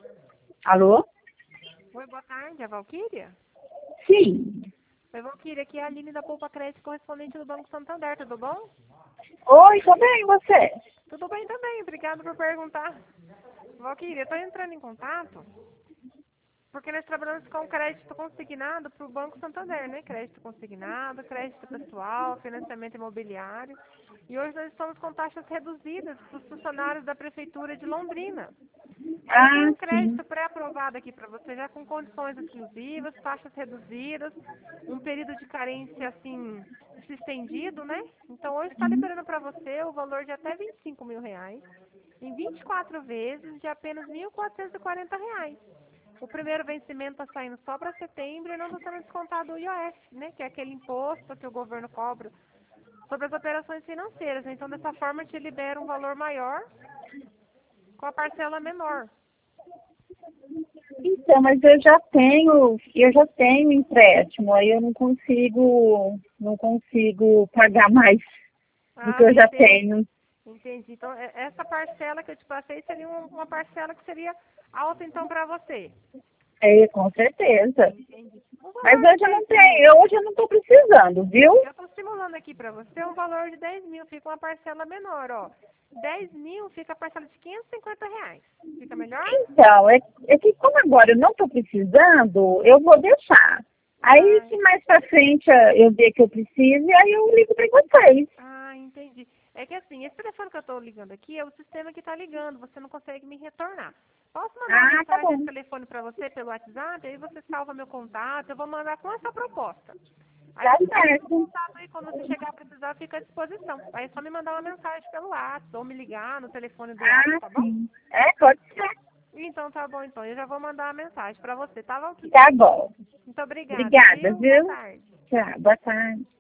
Alô? Oi, boa tarde, é a Valquíria? Sim. Oi, Valquíria, aqui é a Aline da Poupa Crédito, correspondente do Banco Santander, tudo bom? Oi, tô bem, e você? Tudo bem também, obrigado por perguntar. Valquíria, eu estou entrando em contato porque nós trabalhamos com crédito consignado para o Banco Santander, né? Crédito consignado, crédito pessoal, financiamento imobiliário. E hoje nós estamos com taxas reduzidas para os funcionários da Prefeitura de Londrina. Aí eu tenho Ah, um sim. crédito pré-aprovado aqui para você, já com condições exclusivas, taxas reduzidas, um período de carência, assim, se estendido, né? Então hoje está liberando para você o valor de até R$ 25.000, em 24 vezes de apenas R$ 1.440. O primeiro vencimento está saindo só para setembro e não está sendo descontado o IOF, né? Que é aquele imposto que o governo cobra sobre as operações financeiras. Então, dessa forma, te libera um valor maior com a parcela menor. Então, mas eu já tenho empréstimo, aí eu não consigo pagar mais do que Ah, eu já entendi. tenho. Entendi. Então, essa parcela que eu te passei seria uma parcela que seria alta, então, para você. É, com certeza. Entendi. O Mas valor de hoje eu não 10 tenho, mil, hoje eu não estou precisando, viu? eu estou simulando aqui para você um valor de 10 mil, fica uma parcela menor, ó. 10 mil fica a parcela de R$ 550. Fica melhor? Então, é que como agora eu não estou precisando, eu vou deixar. Aí, Ah, se mais pra frente eu ver que eu preciso, aí eu ligo para vocês. entendi. É que assim, esse telefone que eu estou ligando aqui é o sistema que está ligando, você não consegue me retornar. Posso mandar uma Ah, tá mensagem bom. nesse telefone para você pelo WhatsApp, aí você salva meu contato, eu vou mandar com essa proposta. Aí Tá você salva meu certo. contato aí, quando você chegar a precisar, fica à disposição. Aí é só me mandar uma mensagem pelo WhatsApp, ou me ligar no telefone do WhatsApp, Ah, tá bom? sim. É, pode ser. Então tá bom, então. Eu já vou mandar uma mensagem para você, tá, Valquíria? Tá bom. Muito obrigada, Obrigada, viu? Boa viu? tarde. Tchau. Boa tarde.